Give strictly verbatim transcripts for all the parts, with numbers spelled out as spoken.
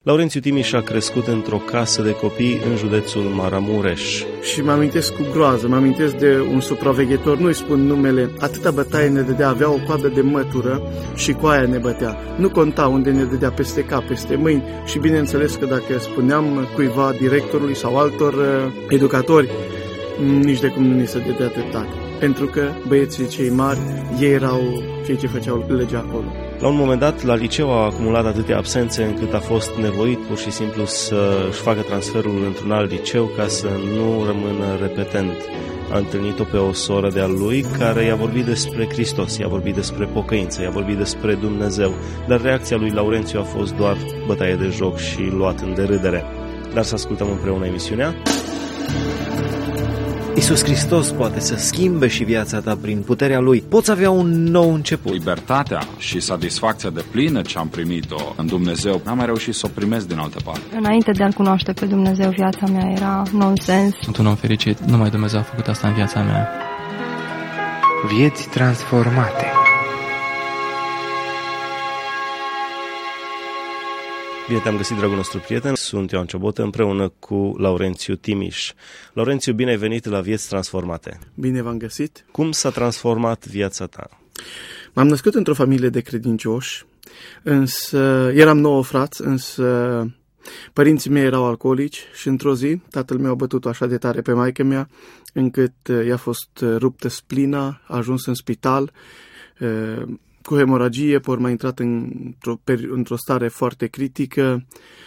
Laurențiu Timiș a crescut într-o casă de copii în județul Maramureș. Și mă amintesc cu groază, mă amintesc de un supraveghetor, nu-i spun numele, atâta bătaie ne dădea, avea o coadă de mătură și cu aia ne bătea. Nu conta unde ne dădea, peste cap, peste mâini și bineînțeles că dacă spuneam cuiva, directorului sau altor uh, educatori, nici de cum nu ni se dădea dreptate. Pentru că băieții cei mari, ei erau cei ce făceau legea acolo. La un moment dat, la liceu a acumulat atâtea absențe încât a fost nevoit pur și simplu să-și facă transferul într-un alt liceu ca să nu rămână repetent. A întâlnit-o pe o soră de-a lui care i-a vorbit despre Hristos, i-a vorbit despre pocăință, i-a vorbit despre Dumnezeu, dar reacția lui Laurențiu a fost doar bătaie de joc și luat în derâdere. Dar să ascultăm împreună emisiunea. Iisus Hristos poate să schimbe și viața ta prin puterea Lui. Poți avea un nou început. Libertatea și satisfacția de plină ce am primit-o în Dumnezeu, n-am mai reușit să o primesc din altă parte. Înainte de a-L cunoaște pe Dumnezeu, viața mea era nonsens. Sunt un om fericit, numai Dumnezeu a făcut asta în viața mea. Vieți transformate. Bine te-am găsit, dragul nostru prieten. Sunt Ioan Ciobotă împreună cu Laurențiu Timiș. Laurențiu, bine ai venit la Vieți Transformate. Bine v-am găsit. Cum s-a transformat viața ta? M-am născut într-o familie de credincioși, însă eram nouă frați, însă părinții mei erau alcoolici și într-o zi tatăl meu a bătut-o așa de tare pe maică mea încât i-a fost ruptă splina, a ajuns în spital cu hemoragie, pe urmă a intrat într-o, într-o stare foarte critică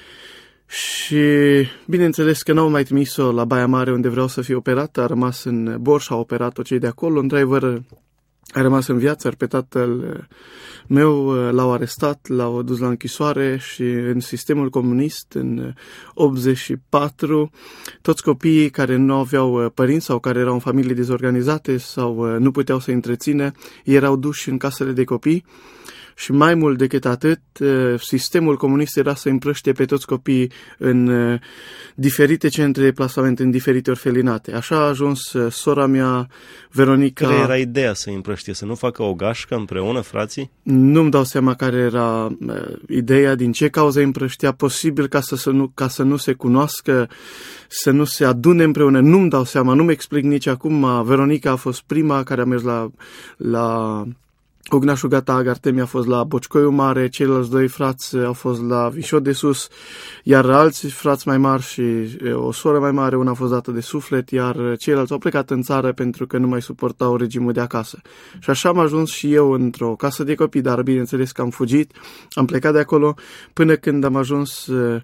și bineînțeles că n-au mai trimis-o la Baia Mare unde vreau să fie operată, a rămas în Borș, a operat-o cei de acolo, într-adevăr a rămas în viață, iar pe tatăl meu l-au arestat, l-au dus la închisoare și în sistemul comunist în optzeci și patru toți copiii care nu aveau părinți sau care erau în familii dezorganizate sau nu puteau să întrețină, erau duși în casele de copii. Și mai mult decât atât, sistemul comunist era să împrăștie pe toți copiii în diferite centre de plasament, în diferite orfelinate. Așa a ajuns sora mea, Veronica... Care era ideea să împrăștie? Să nu facă o gașcă împreună, frații? Nu-mi dau seama care era ideea, din ce cauză împrăștea, posibil ca să, să, nu, ca să nu se cunoască, să nu se adune împreună. Nu-mi dau seama, nu-mi explic nici acum. Veronica a fost prima care a mers la... la Ognașul Gatag, Artemia a fost la Boccoiu Mare, ceilalți doi frați au fost la Vișod de Sus, iar alți frați mai mari și o soră mai mare, una a fost dată de suflet, iar ceilalți au plecat în țară pentru că nu mai suportau regimul de acasă. Și așa am ajuns și eu într-o casă de copii, dar bineînțeles că am fugit, am plecat de acolo până când am ajuns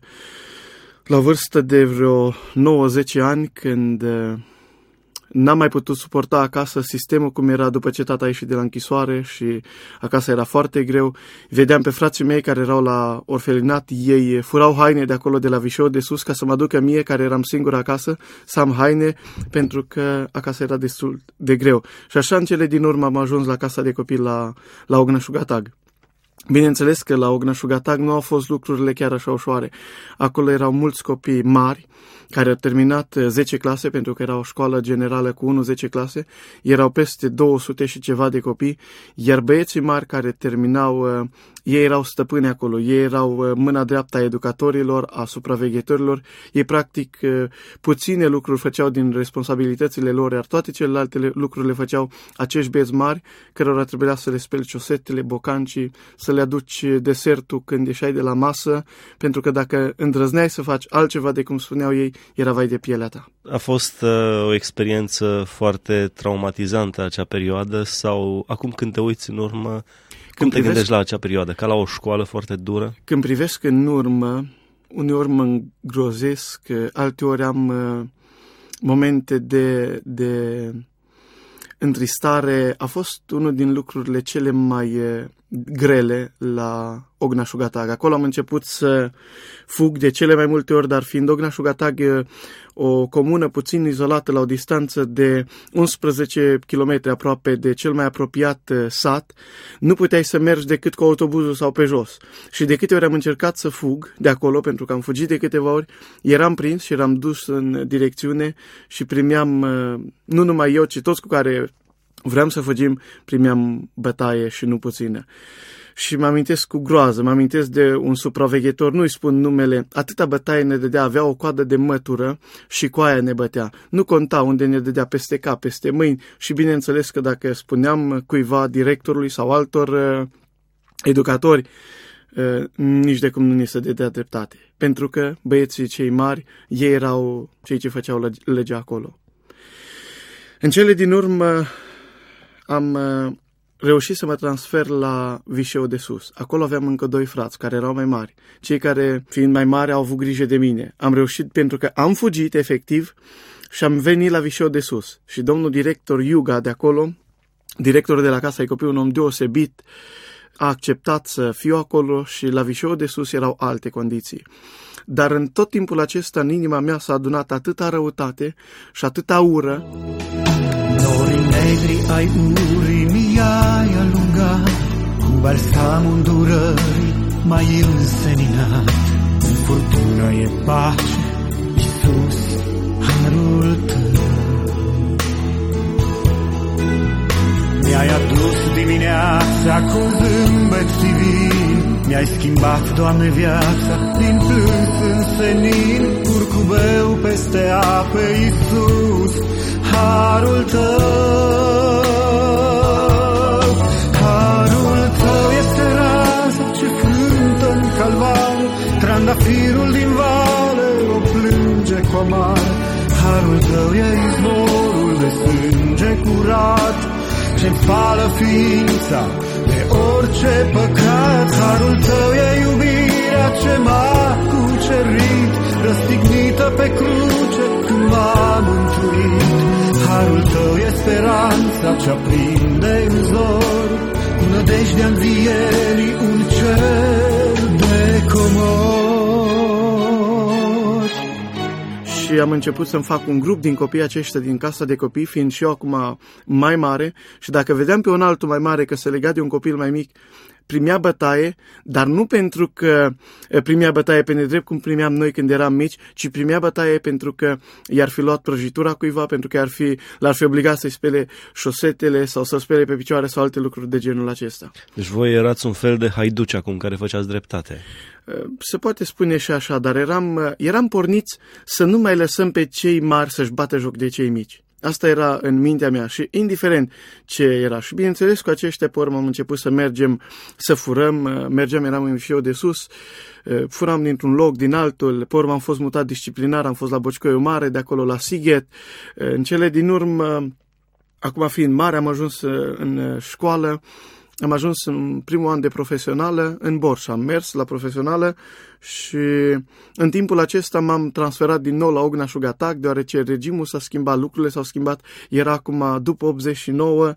la vârstă de vreo nouă zece ani, când... N-am mai putut suporta acasă sistemul cum era după ce tata a ieșit de la închisoare și acasă era foarte greu. Vedeam pe frații mei care erau la orfelinat, ei furau haine de acolo de la Vișeu de Sus ca să mă aducă mie, care eram singur acasă, să am haine, pentru că acasă era destul de greu. Și așa în cele din urmă am ajuns la casa de copii la, la Ognașul Gatag. Bineînțeles că la Ognașul Gatag nu au fost lucrurile chiar așa ușoare. Acolo erau mulți copii mari care au terminat zece clase, pentru că era o școală generală cu unu zece clase, erau peste două sute și ceva de copii, iar băieții mari care terminau, ei erau stăpâni acolo, ei erau mâna dreaptă a educatorilor, a supraveghetorilor, ei practic puține lucruri făceau din responsabilitățile lor, iar toate celelalte lucruri le făceau acești băieți mari, cărora trebuia să le speli ciosetele, bocancii, să le aduci desertul când ieșai de la masă, pentru că dacă îndrăzneai să faci altceva de cum spuneau ei, era vai de pielea ta. A fost uh, o experiență foarte traumatizantă acea perioadă sau acum când te uiți în urmă, cum când te privesc, gândești la acea perioadă? Ca la o școală foarte dură? Când privesc în urmă, uneori mă îngrozesc, alteori am uh, momente de, de întristare. A fost unul din lucrurile cele mai uh, grele la Ognașul Gatag. Acolo am început să fug de cele mai multe ori, dar fiind Ognașul Gatag o comună puțin izolată la o distanță de unsprezece kilometri aproape de cel mai apropiat sat, nu puteai să mergi decât cu autobuzul sau pe jos. Și de câte ori am încercat să fug de acolo, pentru că am fugit de câteva ori, eram prins și eram dus în direcțiune și primeam, nu numai eu, ci toți cu care vreau să fugim, primeam bătaie și nu puțină. Și mă amintesc cu groază, mă amintesc de un supraveghetor, nu-i spun numele, atâta bătaie ne dădea, avea o coadă de mătură și cu aia ne bătea. Nu conta unde ne dădea, peste cap, peste mâini și bineînțeles că dacă spuneam cuiva, directorului sau altor uh, educatori, uh, nici de cum nu ni se dădea dreptate. Pentru că băieții cei mari, ei erau cei ce făceau legea acolo. În cele din urmă am... Uh, reușit să mă transfer la Vișeu de Sus. Acolo aveam încă doi frați care erau mai mari. Cei care, fiind mai mari, au avut grijă de mine. Am reușit pentru că am fugit, efectiv, și am venit la Vișeu de Sus. Și domnul director Iuga de acolo, directorul de la Casa ai Copii, un om deosebit, a acceptat să fiu acolo și la Vișeu de Sus erau alte condiții. Dar în tot timpul acesta, în inima mea s-a adunat atâta răutate și atâta ură. Norii negri ai urii mi-ai alungat, cu balsamul îndurării mai înseninat. În furtună e pace, Iisus, harul tău. Mi-ai adus dimineața cu zâmbet divin, mi-ai schimbat, Doamne, viața din plâns în senin. Curcubeu peste ape, Iisus, harul tău, harul tău este raza ce cântă în calvar, trandafirul din vale o plânge cu amar. Harul tău e izvorul de sânge curat ce-mi spală ființa de orice păcat. Harul tău e iubirea ce m-a cucerit, răstignită pe cruce când m-a mântuit. Harul tău e speranța ce aprinde în zor, cu nădejdea învierii un cer de comori. Și am început să-mi fac un grup din copiii aceștia din Casa de Copii, fiind și eu acum mai mare, și dacă vedeam pe un altul mai mare că se lega de un copil mai mic, primea bătaie, dar nu pentru că primea bătaie pe nedrept cum primeam noi când eram mici, ci primea bătaie pentru că i-ar fi luat prăjitura cuiva, pentru că ar fi, l-ar fi obligat să-i spele șosetele sau să spele pe picioare sau alte lucruri de genul acesta. Deci voi erați un fel de haiduci acum care făceați dreptate. Se poate spune și așa, dar eram, eram porniți să nu mai lăsăm pe cei mari să-și bată joc de cei mici. Asta era în mintea mea și indiferent ce era. Și bineînțeles cu aceștia pe urmă am început să mergem, să furăm, mergeam, eram în Vișeu de Sus, furam dintr-un loc, din altul, pe urmă am fost mutat disciplinar, am fost la Bocicoiu Mare, de acolo la Sighet. În cele din urmă, acum fiind mare, am ajuns în școală, am ajuns în primul an de profesională în Borș, am mers la profesională și în timpul acesta m-am transferat din nou la Ogna Șugatac, deoarece regimul s-a schimbat, lucrurile s-au schimbat, era acum după optzeci și nouă,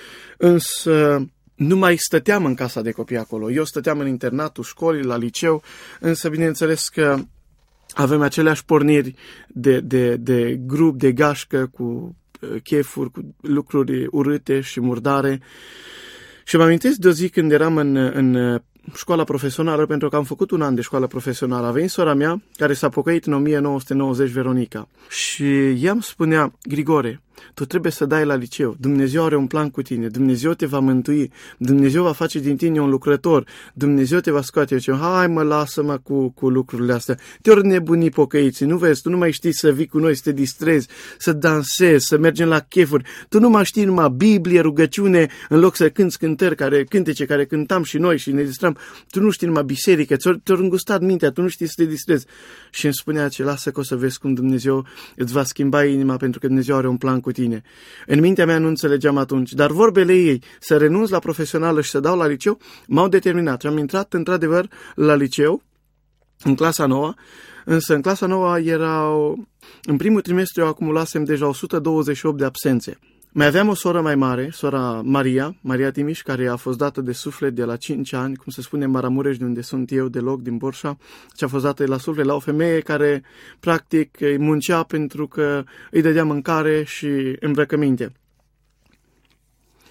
însă nu mai stăteam în Casa de Copii acolo, eu stăteam în internatul școlii, la liceu, însă bineînțeles că avem aceleași porniri de, de, de grup, de gașcă, cu chefuri, cu lucruri urâte și murdare. Și mă amintesc de o zi când eram în, în școala profesională, pentru că am făcut un an de școală profesională. A venit sora mea, care s-a pocăit în o mie nouă sute nouăzeci, Veronica. Și ea îmi spunea, Grigore, tu trebuie să dai la liceu. Dumnezeu are un plan cu tine. Dumnezeu te va mântui. Dumnezeu va face din tine un lucrător. Dumnezeu te va scoate. Eu ziceam, hai mă, lasă-mă cu, cu lucrurile astea. Te-ori nebunii pocăiții. Nu vezi, tu nu mai știi să vii cu noi, să te distrezi, să dansezi, să mergem la chefuri. Tu nu mai știi numai Biblie, rugăciune, în loc să cânți cântări, care, cântece care cântam și noi și ne distram. Tu nu știi numai biserică, ți-or, ți-or îngustat mintea, tu nu știi să te distrezi. Și îmi spunea ce, lasă că o să vezi cum Dumnezeu îți va schimba inima, pentru că Dumnezeu are un plan cu tine. În mintea mea nu înțelegeam atunci, dar vorbele ei, să renunț la profesională și să dau la liceu, m-au determinat. Și am intrat într-adevăr la liceu, în clasa nouă, însă în clasa nouă erau, în primul trimestru eu acumulasem deja o sută douăzeci și opt de absențe. Mai aveam o soră mai mare, sora Maria, Maria Timiș, care a fost dată de suflet de la cinci ani, cum se spune în Maramureș, de unde sunt eu, deloc, din Borșa, și a fost dată la suflet la o femeie care, practic, îi muncea pentru că îi dădea mâncare și îmbrăcăminte.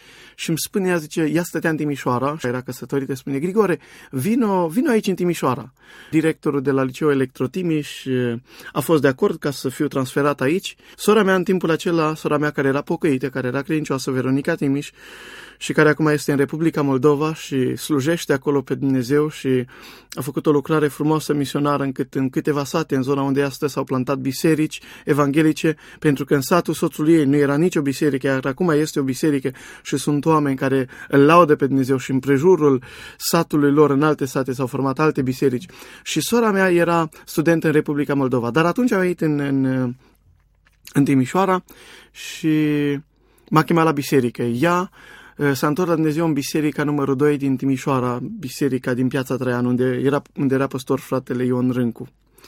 și îmi spune, ea zice, ea stătea în Timișoara, și era căsătorită, spune, Grigore, vino, vino aici în Timișoara. Directorul de la Liceul Electrotimiș a fost de acord ca să fiu transferat aici. Sora mea în timpul acela, sora mea care era pocăită, care era credincioasă, Veronica Timiș, și care acum este în Republica Moldova și slujește acolo pe Dumnezeu și a făcut o lucrare frumoasă misionară încât în câteva sate în zona unde astăzi s-au plantat biserici evanghelice, pentru că în satul soțului ei nu era nicio biserică, iar acum este o biserică și sunt oameni care îl laudă pe Dumnezeu și în prejurul satului lor, în alte sate, s-au format alte biserici. Și sora mea era studentă în Republica Moldova, dar atunci a venit în, în, în Timișoara și m-a chemat la biserică. Ea s-a întors la Dumnezeu în biserica numărul doi din Timișoara, biserica din Piața Traian, unde era, unde era păstor fratele Ion Râncu.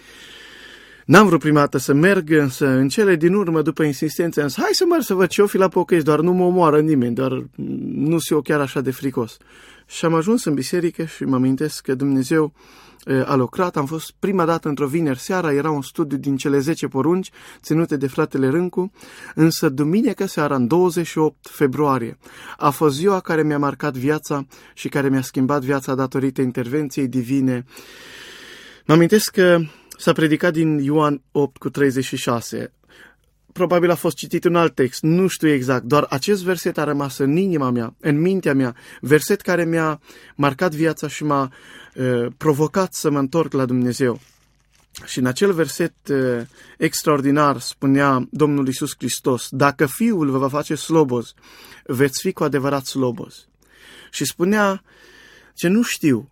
N-am vrut prima dată să merg, însă în cele din urmă, după insistență, am zis, hai să merg să văd ce o fi la pocăiți, doar nu mă omoară nimeni, doar nu sunt eu chiar așa de fricos. Și am ajuns în biserică și mă amintesc că Dumnezeu a lucrat. Am fost prima dată într-o vineri seara, era un studiu din cele zece porunci ținute de fratele Râncu, însă duminică seara, în douăzeci și opt februarie, a fost ziua care mi-a marcat viața și care mi-a schimbat viața datorită intervenției divine. Mă amintesc că s-a predicat din Ioan opt cu treizeci și șase. Probabil a fost citit un alt text, nu știu exact, doar acest verset a rămas în inima mea, în mintea mea, verset care mi-a marcat viața și m-a uh, provocat să mă întorc la Dumnezeu. Și în acel verset uh, extraordinar spunea Domnul Iisus Hristos, dacă Fiul vă va face sloboz, veți fi cu adevărat sloboz. Și spunea, ce nu știu,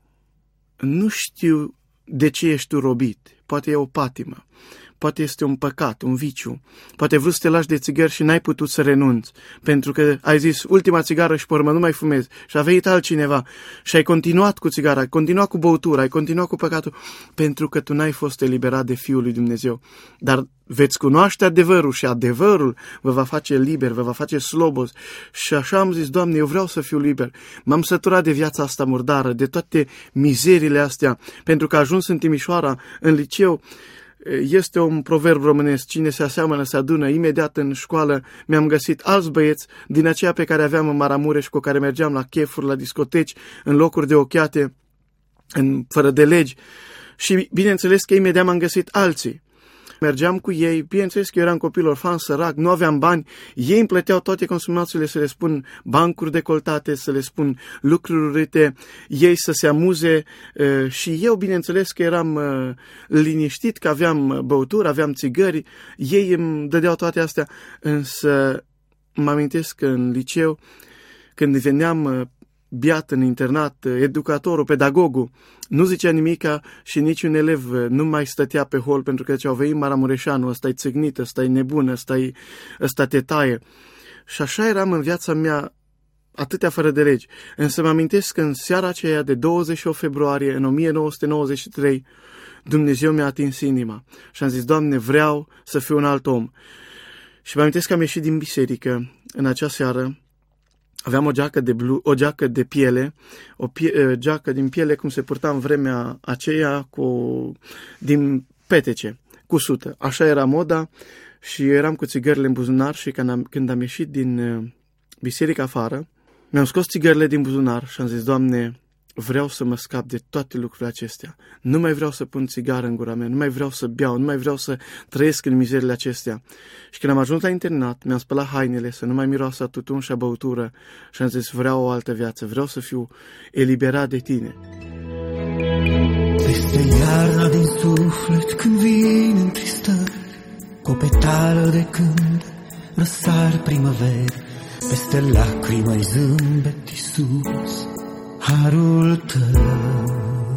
nu știu de ce ești tu robit, poate e o patimă. Poate este un păcat, un viciu. Poate vrut să te lași de țigări și n-ai putut să renunți. Pentru că ai zis, ultima țigară și pe urmă nu mai fumezi. Și a venit altcineva și ai continuat cu țigara, ai continuat cu băutura, ai continuat cu păcatul. Pentru că tu n-ai fost eliberat de Fiul lui Dumnezeu. Dar veți cunoaște adevărul și adevărul vă va face liber, vă va face slobos. Și așa am zis, Doamne, eu vreau să fiu liber. M-am săturat de viața asta murdară, de toate mizerile astea. Pentru că a ajuns în Timișoara, în liceu. Este un proverb românesc, cine se aseamănă se adună. Imediat în școală mi-am găsit alți băieți din aceia pe care aveam în Maramureș, cu care mergeam la chefuri, la discoteci, în locuri de ochiate, în, fără de legi. Și bineînțeles că imediat m-am găsit alții. Mergeam cu ei, bineînțeles că eu eram copil orfan, sărac, nu aveam bani, ei îmi plăteau toate consumațiile, să le spun bancuri decoltate, să le spun lucruri urâte, ei să se amuze și eu, bineînțeles că eram liniștit, că aveam băuturi, aveam țigări, ei îmi dădeau toate astea, însă mă amintesc că în liceu, când veneam biat în internat, educatorul, pedagogul, nu zicea nimica și niciun elev nu mai stătea pe hol pentru că zicea, venit Maramureșanul, ăsta-i țâgnit, ăsta-i nebun, ăsta-i, ăsta te taie. Și așa eram în viața mea, atâtea fără de legi. Însă mă amintesc că în seara aceea de douăzeci și opt februarie, în o mie nouă sute nouăzeci și trei, Dumnezeu mi-a atins inima și am zis, Doamne, vreau să fiu un alt om. Și mă amintesc că am ieșit din biserică în acea seară. Aveam o geacă de blu, o geacă de piele, o pie, geacă din piele cum se purta în vremea aceea cu din petece, cu sută. Așa era moda și eram cu țigările în buzunar și când am, când am ieșit din biserică afară, mi-am scos țigările din buzunar și am zis, Doamne, vreau să mă scap de toate lucrurile acestea. Nu mai vreau să pun țigară în gura mea, nu mai vreau să beau, nu mai vreau să trăiesc în mizerile acestea. Și când am ajuns la internat, mi-am spălat hainele să nu mai miroasă a tutun și a băutură și am zis, vreau o altă viață, vreau să fiu eliberat de Tine. Peste iarna din suflet când vin în tristări, cu o petală de când răsar primăveri, peste lacrimă-i zâmbet, Iisus, harul Tău.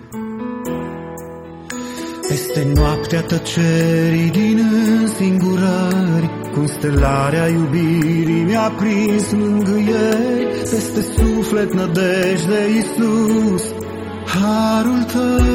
Peste noaptea tăcerii din însingurări, cum stelarea iubirii mi-a prins mângâieri, peste suflet nădejde, Iisus, harul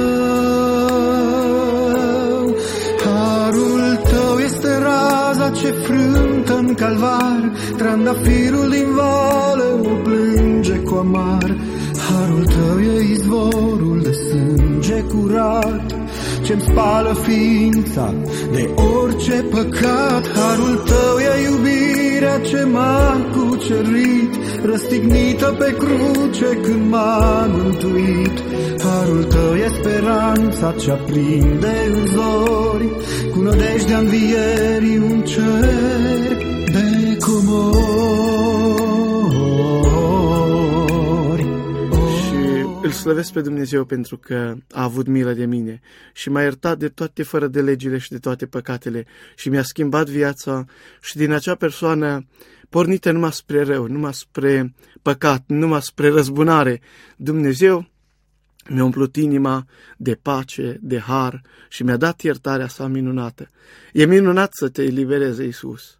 Tău. Harul Tău este raza ce frântă în calvar, trandafirul din vale o plânge cu amar. Harul Tău e izvorul de sânge curat ce-mi spală ființa de orice păcat. Harul tău e iubirea ce m-a cucerit, răstignită pe cruce când m-a mântuit. Harul tău e speranța ce aprinde în zori, cu nădejdea învierii un cer de comori. Și îl slăvesc pe Dumnezeu pentru că a avut milă de mine și m-a iertat de toate fără de legile și de toate păcatele și mi-a schimbat viața și din acea persoană pornită numai spre rău, numai spre păcat, numai spre răzbunare, Dumnezeu mi-a umplut inima de pace, de har și mi-a dat iertarea sa minunată. E minunat să te elibereze Iisus.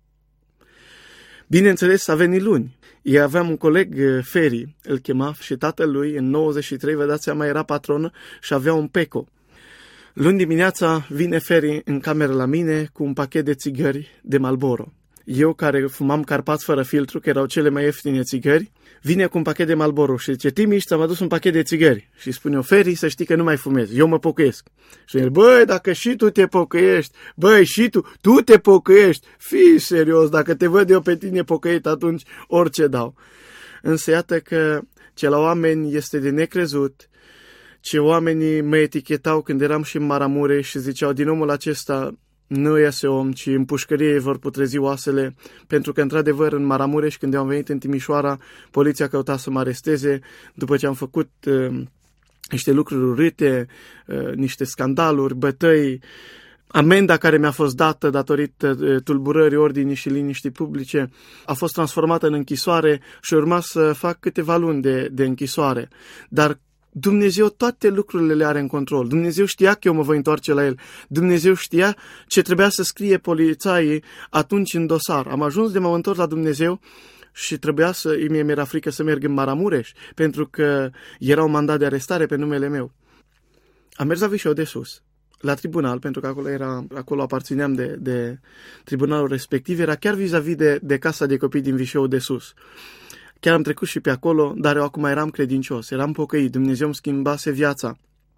Bineînțeles, a venit luni. Eu aveam un coleg, Feri, îl chema, și tatălui, în nouăzeci și trei, vă dați seama, era patronă și avea un peco. Luni dimineața vine Feri în cameră la mine cu un pachet de țigări de Marlboro. Eu, care fumam Carpați fără filtru, că erau cele mai ieftine țigări, vine cu un pachet de Marlboro și zice: Timiș, ți-am adus un pachet de țigări. Și spune eu: Feri, să știi că nu mai fumez, eu mă pocăiesc. Și el: băi, dacă și tu te pocăiești, băi, și tu, tu te pocăiești, fii serios, dacă te văd eu pe tine pocăit, atunci orice dau. Însă iată că ce la oameni este de necrezut, ce oamenii mă etichetau când eram și în Maramureș și ziceau: din omul acesta nu iese om, ci în pușcărie vor putrezi oasele, pentru că, într-adevăr, în Maramureș, când am venit în Timișoara, poliția căuta să mă aresteze, după ce am făcut uh, niște lucruri urâte, uh, niște scandaluri, bătăi, amenda care mi-a fost dată datorită uh, tulburării ordinii și liniștii publice a fost transformată în închisoare și urma să fac câteva luni de, de închisoare. Dar Dumnezeu toate lucrurile le are în control. Dumnezeu știa că eu mă voi întoarce la El. Dumnezeu știa ce trebuia să scrie polițaii atunci în dosar. Am ajuns de m-am întors la Dumnezeu și trebuia să, mie mi-era frică să merg în Maramureș, pentru că era un mandat de arestare pe numele meu. Am mers la Vișeu de Sus, la tribunal, pentru că acolo, era, acolo aparțineam de, de tribunalul respectiv, era chiar vis-a-vis de, de casa de copii din Vișeu de Sus. Chiar am trecut și pe acolo, dar eu acum eram credincios, eram pocăit, Dumnezeu îmi schimbase viața.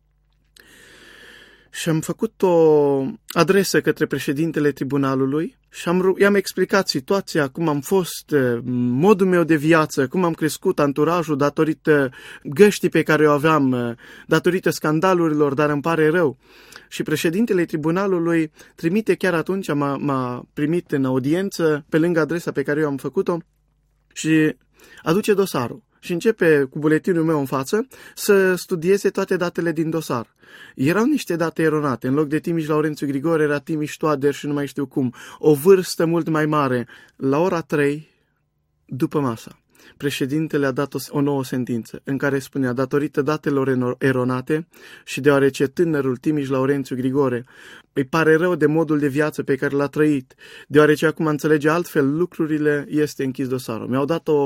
Și am făcut o adresă către președintele tribunalului și am, i-am explicat situația, cum am fost, modul meu de viață, cum am crescut, anturajul, datorită găștii pe care o aveam, datorită scandalurilor, dar îmi pare rău. Și președintele tribunalului trimite chiar atunci, m-a, m-a primit în audiență, pe lângă adresa pe care eu am făcut-o, și aduce dosarul și începe cu buletinul meu în față să studieze toate datele din dosar. Erau niște date eronate. În loc de Timiș Laurențiu Grigore era Timiș Toader și nu mai știu cum. O vârstă mult mai mare. La ora trei, după masa, președintele a dat o, o nouă sentință în care spunea: datorită datelor eronate și deoarece tânărul Timiș Laurențiu Grigore îi pare rău de modul de viață pe care l-a trăit, deoarece acum înțelege altfel lucrurile, este închis dosarul. Mi-au dat o,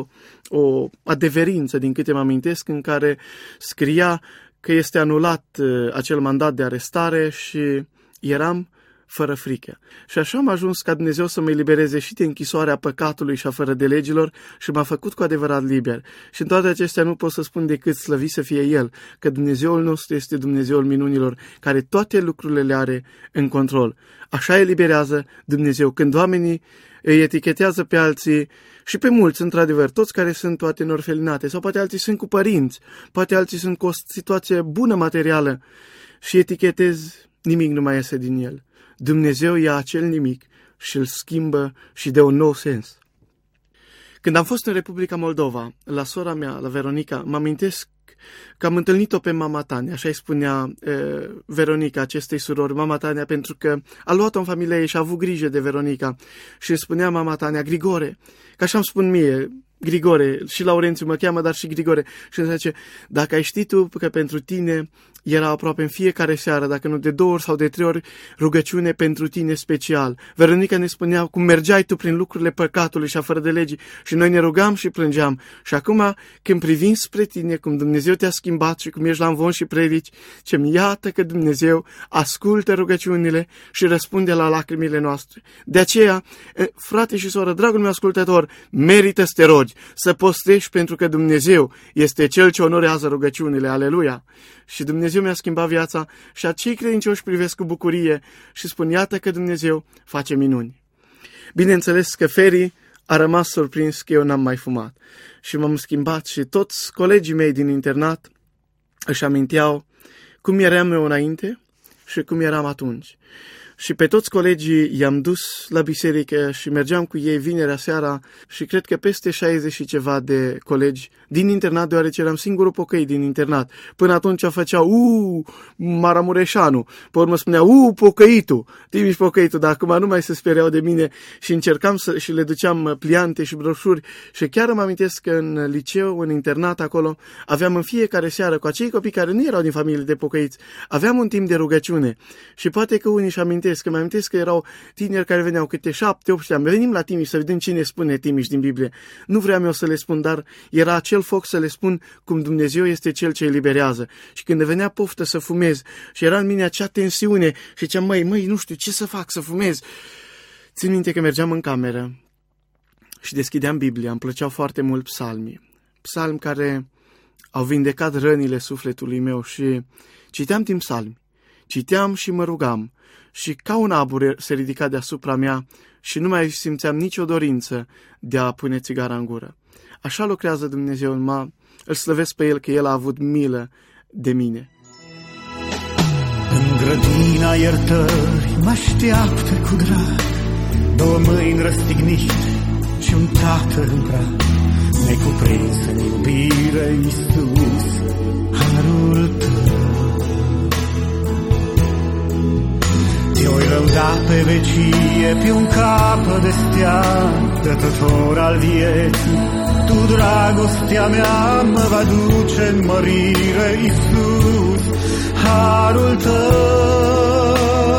o adeverință, din câte mă amintesc, în care scria că este anulat uh, acel mandat de arestare și eram fără frică. Și așa am ajuns ca Dumnezeu să mă elibereze și de închisoarea păcatului și a fără de legilor și m-a făcut cu adevărat liber. Și în toate acestea nu pot să spun decât slăvit să fie El, că Dumnezeul nostru este Dumnezeul minunilor, care toate lucrurile le are în control. Așa eliberează Dumnezeu. Când oamenii îi etichetează pe alții, și pe mulți, într-adevăr, toți care sunt poate în orfelinate, sau poate alții sunt cu părinți, poate alții sunt cu o situație bună materială, și etichetez, nimic nu mai iese din el. Dumnezeu ia acel nimic și îl schimbă și dă un nou sens. Când am fost în Republica Moldova, la sora mea, la Veronica, mă amintesc că am întâlnit-o pe mama Tania, așa îi spunea e, Veronica acestei surori, mama Tania, pentru că a luat-o în familia ei și a avut grijă de Veronica. Și îmi spunea mama Tania: Grigore, că așa îmi spun mie, Grigore, și Laurențiu mă cheamă, dar și Grigore. Și îmi zice: dacă ai ști tu că pentru tine era aproape în fiecare seară, dacă nu de două ori sau de trei ori, rugăciune pentru tine special. Veronica ne spunea cum mergeai tu prin lucrurile păcatului și a fără de legii și noi ne rugam și plângeam. Și acum, când privim spre tine, cum Dumnezeu te-a schimbat și cum ești la învon și predici, ce-mi iată că Dumnezeu ascultă rugăciunile și răspunde la lacrimile noastre. De aceea, frate și soră, dragul meu ascultător, merită să te rogi, să postești, pentru că Dumnezeu este Cel ce onorează rugăciunile. Aleluia! Și Dumnezeu Dumnezeu mi-a schimbat viața și acei credincioși privesc cu bucurie și spun, iată că Dumnezeu face minuni. Bineînțeles că Feri a rămas surprins că eu n-am mai fumat și m-am schimbat și toți colegii mei din internat își aminteau cum eram eu înainte și cum eram atunci. Și pe toți colegii i-am dus la biserică și mergeam cu ei vinerea seara și cred că peste șaizeci și ceva de colegi din internat, deoarece eram singurul pocăit din internat. Până atunci făceau, uuu, Maramureșanu, pe urmă spunea, uuu, pocăitul, Timiș pocăitul, dar acum nu mai se speriau de mine și încercam să, și le duceam pliante și broșuri și chiar îmi amintesc că în liceu, în internat acolo, aveam în fiecare seară cu acei copii care nu erau din familie de pocăiți, aveam un timp de rugăciune și poate că unii își amintesc, că mi amintesc că erau tineri care veneau câte șapte, opt ani, venim la Timiș să vedem cine spune Timiș din Biblie. Nu vreau eu să le spun, dar era acel foc să le spun cum Dumnezeu este Cel ce eliberează. Și când venea poftă să fumez și era în mine acea tensiune și ziceam, măi, măi, nu știu ce să fac, să fumez. Țin minte că mergeam în cameră și deschideam Biblia, îmi plăceau foarte mult psalmii. Psalmi care au vindecat rănile sufletului meu și citeam din psalmi. Citeam și mă rugam și ca un abur se ridica deasupra mea și nu mai simțeam nicio dorință de a pune țigara în gură. Așa lucrează Dumnezeu în mă, îl slăvesc pe El că El a avut milă de mine. În grădina iertării mă așteaptă cu drag două mâini răstignite și un tată în prag. Necuprins în iubire, Iisus, harul Tău. Te-oi lăuda pe vecie, pe un capăt de steag, dătător al vieții. Tu, dragostea mea, mă va duce în mărire, Iisus, harul Tău.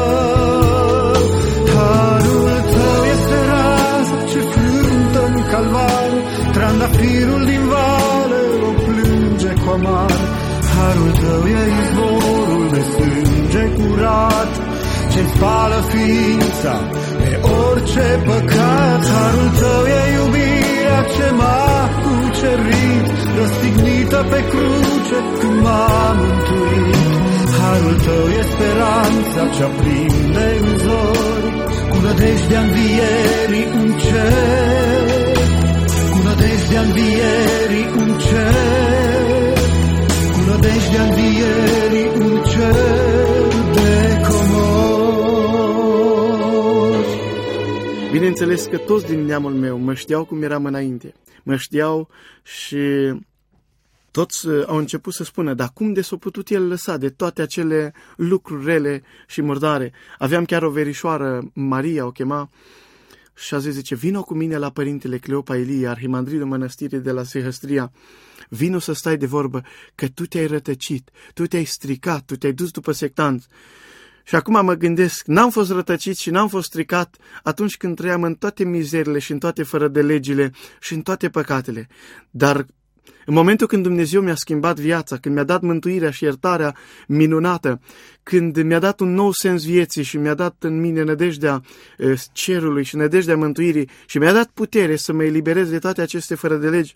Harul Tău este raza ce frântă în calvar, trandafirul din vale o plânge cu amar. Harul Tău e izvorul de sânge curat, ce-ți spală ființa de orice păcat. Harul Tău e iubirea ce m-a cucerit, răstignită pe cruce când m-a mântuit. Harul Tău e speranța ce aprinde în zori, cu nădejdea învierii în cer, cu nădejdea învierii în cer, cu nădejdea învierii în cer de comori. Bineînțeles că toți din neamul meu mă știau cum eram înainte, mă știau și toți au început să spună, dar cum de s-a putut el lăsa de toate acele lucruri rele și murdare? Aveam chiar o verișoară, Maria o chema, și a zis, zice, vino cu mine la părintele Cleopa Ilie, arhimandrilul mănăstirii de la Sihăstria, vino să stai de vorbă, că tu te-ai rătăcit, tu te-ai stricat, tu te-ai dus după sectanți. Și acum mă gândesc, n-am fost rătăcit și n-am fost stricat atunci când trăiam în toate mizerile și în toate fără de legile și în toate păcatele. Dar în momentul când Dumnezeu mi-a schimbat viața, când mi-a dat mântuirea și iertarea minunată, când mi-a dat un nou sens vieții și mi-a dat în mine nădejdea cerului și nădejdea mântuirii și mi-a dat putere să mă eliberez de toate aceste fără de legi,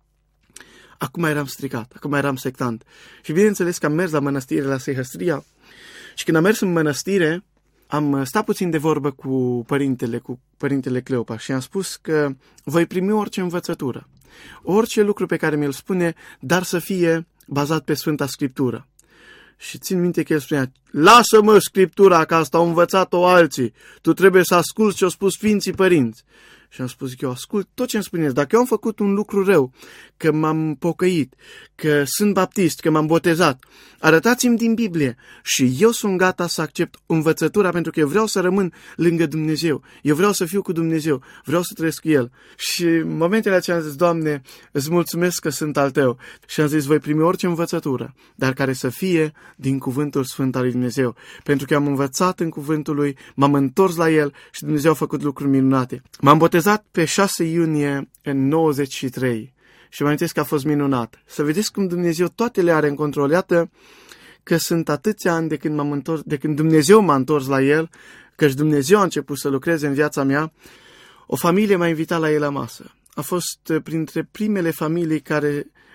acum eram stricat, acum eram sectant. Și bineînțeles că am mers la mănăstire la Sihăstria și când am mers în mănăstire, am stat puțin de vorbă cu părintele, cu părintele Cleopa și am spus că voi primi orice învățătură, orice lucru pe care mi-l spune, dar să fie bazat pe Sfânta Scriptură. Și țin minte că el spunea, lasă-mă Scriptura, că asta au învățat-o alții, tu trebuie să asculți ce au spus Sfinții Părinți. Și am spus că eu ascult tot ce îmi spuneți. Dacă eu am făcut un lucru rău, că m-am pocăit, că sunt baptist, că m-am botezat, arătați-mi din Biblie și eu sunt gata să accept învățătura pentru că eu vreau să rămân lângă Dumnezeu. Eu vreau să fiu cu Dumnezeu, vreau să trăiesc cu El. Și în momentele acelea am zis, Doamne, îți mulțumesc că sunt al Tău. Și am zis, voi primi orice învățătură, dar care să fie din cuvântul Sfânt al lui Dumnezeu. Pentru că am învățat în cuvântul Lui, m-am întors la El și Dumnezeu a făcut lucruri minunate. M-am botezat pe șase iunie în nouăzeci și trei și mă amintesc că a fost minunat. Să vedeți cum Dumnezeu toate le are în control. Iată că sunt atâția ani de când, m-am întors, de când Dumnezeu m-a întors la El, căci Dumnezeu a început să lucreze în viața mea. O familie m-a invitat la El la masă. A fost printre primele familii care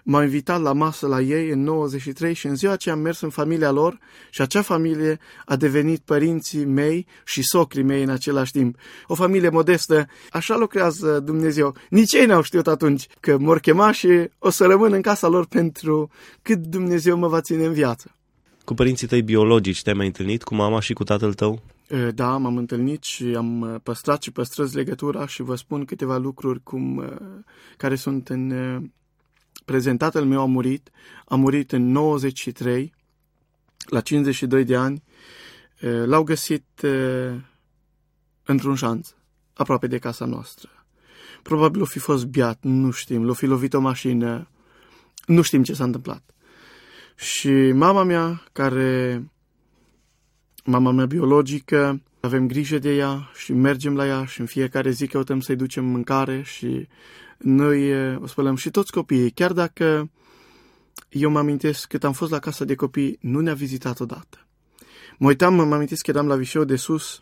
m-au invitat la masă la ei în nouăzeci și trei și în ziua aceea am mers în familia lor și acea familie a devenit părinții mei și socrii mei în același timp. O familie modestă, așa lucrează Dumnezeu. Nici ei n-au știut atunci că m-or chema și o să rămân în casa lor pentru cât Dumnezeu mă va ține în viață. Cu părinții tăi biologici te-ai mai întâlnit, cu mama și cu tatăl tău? Da, m-am întâlnit și am păstrat și păstrez legătura și vă spun câteva lucruri cum, care sunt în prezent. Tatăl meu a murit, a murit în nouăzeci și trei, la cincizeci și doi de ani. L-au găsit într-un șanț, aproape de casa noastră. Probabil o fi fost beat, nu știm, l-o fi lovit o mașină, nu știm ce s-a întâmplat. Și mama mea, care, mama mea biologică, avem grijă de ea și mergem la ea și în fiecare zi căutăm să-i ducem mâncare și noi o spălăm și toți copiii. Chiar dacă eu mă amintesc cât am fost la casa de copii, nu ne-a vizitat odată. Mă uitam, mă amintesc că eram la Vișeu de Sus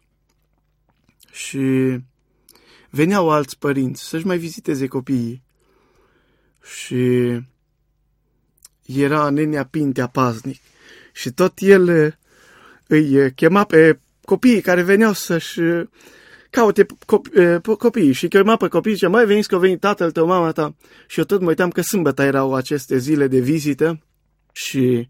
și veneau alți părinți să-și mai viziteze copiii și era nenea Pintea paznic și tot el îi chema pe copiii care veneau să-și caute copiii și chema pe copii și zicea, mai veniți că a venit tatăl tău, mama ta. Și eu tot mă uitam că sâmbătă erau aceste zile de vizită și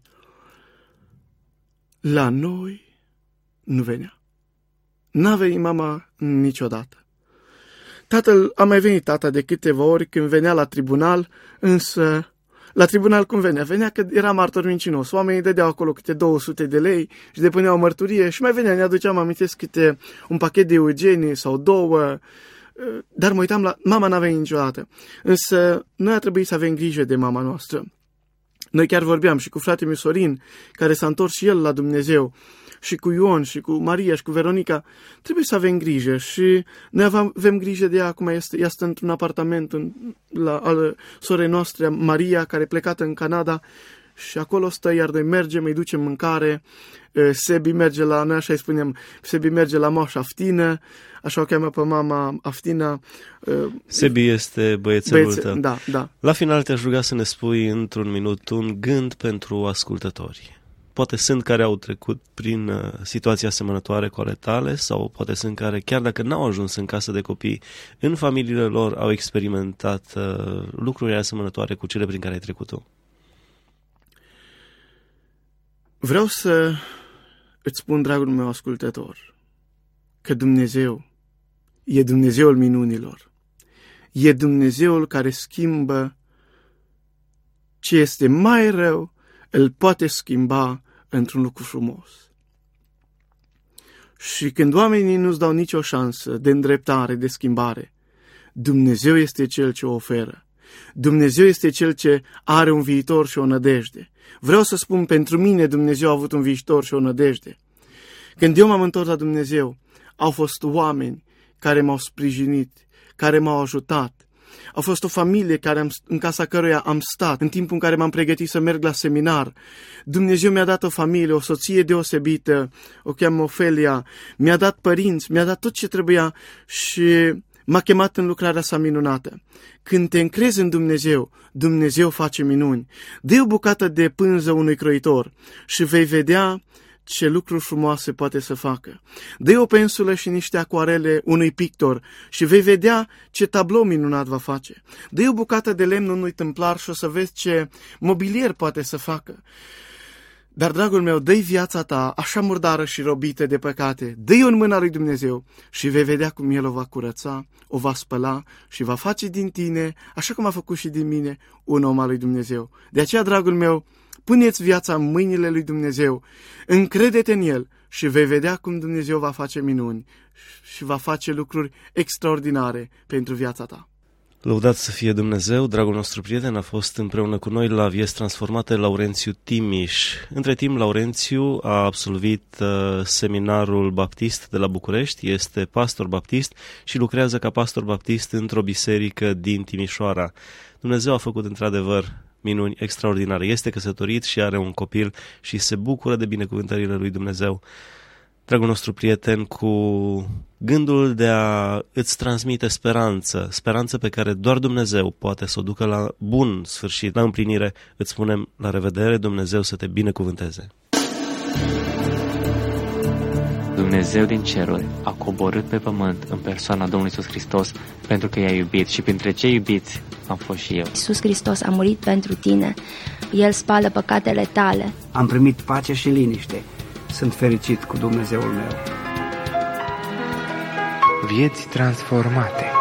la noi nu venea. N-a venit mama niciodată. Tatăl, a mai venit tata de câteva ori când venea la tribunal, însă la tribunal cum venea? Venea că era martor mincinos. Oamenii dădeau acolo câte două sute de lei și depuneau mărturie și mai venea, ne aduceam, amintesc, câte un pachet de Eugenie sau două, dar mă uitam la... Mama n-a venit niciodată. Însă noi a trebuit să avem grijă de mama noastră. Noi chiar vorbeam și cu fratele meu Sorin, care s-a întors și el la Dumnezeu, și cu Ion, și cu Maria, și cu Veronica. Trebuie să avem grijă și noi avem grijă de ea. Acum este, ea stă într-un apartament în, la, al sorei noastre, Maria, care e plecată în Canada și acolo stă, iar noi mergem, îi ducem mâncare. Sebi merge la, noi așa îi spunem, Sebi merge la moașa Aftină, așa o cheamă pe mama Aftina. Sebi este băiețelul băiețe, tău. Da, da. La final te-aș ruga să ne spui într-un minut un gând pentru ascultători. Poate sunt care au trecut prin uh, situații asemănătoare cu ale tale sau poate sunt care, chiar dacă n-au ajuns în casă de copii, în familiile lor au experimentat uh, lucruri asemănătoare cu cele prin care ai trecut tu. Vreau să îți spun, dragul meu ascultător, că Dumnezeu e Dumnezeul minunilor. E Dumnezeul care schimbă ce este mai rău, îl poate schimba într-un lucru frumos. Și când oamenii nu-ți dau nicio șansă de îndreptare, de schimbare, Dumnezeu este Cel ce o oferă. Dumnezeu este Cel ce are un viitor și o nădejde. Vreau să spun, pentru mine Dumnezeu a avut un viitor și o nădejde. Când eu m-am întors la Dumnezeu, au fost oameni care m-au sprijinit, care m-au ajutat. A fost o familie care am, în casa căruia am stat, în timpul în care m-am pregătit să merg la seminar. Dumnezeu mi-a dat o familie, o soție deosebită, o cheamă Ofelia, mi-a dat părinți, mi-a dat tot ce trebuia și m-a chemat în lucrarea sa minunată. Când te încrezi în Dumnezeu, Dumnezeu face minuni. Dă o bucată de pânză unui croitor și vei vedea ce lucruri frumoase poate să facă. Dă o pensulă și niște acuarele unui pictor și vei vedea ce tablou minunat va face. Dă o bucată de lemn unui tâmplar și o să vezi ce mobilier poate să facă. Dar, dragul meu, dă-i viața ta așa murdară și robită de păcate, dă-i în mâna lui Dumnezeu și vei vedea cum El o va curăța, o va spăla și va face din tine, așa cum a făcut și din mine, un om al lui Dumnezeu. De aceea, dragul meu, puneți viața în mâinile lui Dumnezeu, încrede-te în El și vei vedea cum Dumnezeu va face minuni și va face lucruri extraordinare pentru viața ta. Lăudat să fie Dumnezeu, dragul nostru prieten a fost împreună cu noi la Vieți Transformate Laurențiu Timiș. Între timp, Laurențiu a absolvit uh, seminarul baptist de la București, este pastor baptist și lucrează ca pastor baptist într-o biserică din Timișoara. Dumnezeu a făcut într-adevăr minuni extraordinare. Este căsătorit și are un copil și se bucură de binecuvântările lui Dumnezeu. dragul nostru prieten, cu gândul de a îți transmite speranță, speranță pe care doar Dumnezeu poate să o ducă la bun sfârșit, la împlinire. Îți spunem la revedere, Dumnezeu să te binecuvânteze. Dumnezeu din ceruri a coborât pe pământ în persoana Domnului Iisus Hristos pentru că i-a iubit și printre cei iubiți am fost și eu. Iisus Hristos a murit pentru tine, El spală păcatele tale. Am primit pace și liniște, sunt fericit cu Dumnezeul meu. Vieți transformate.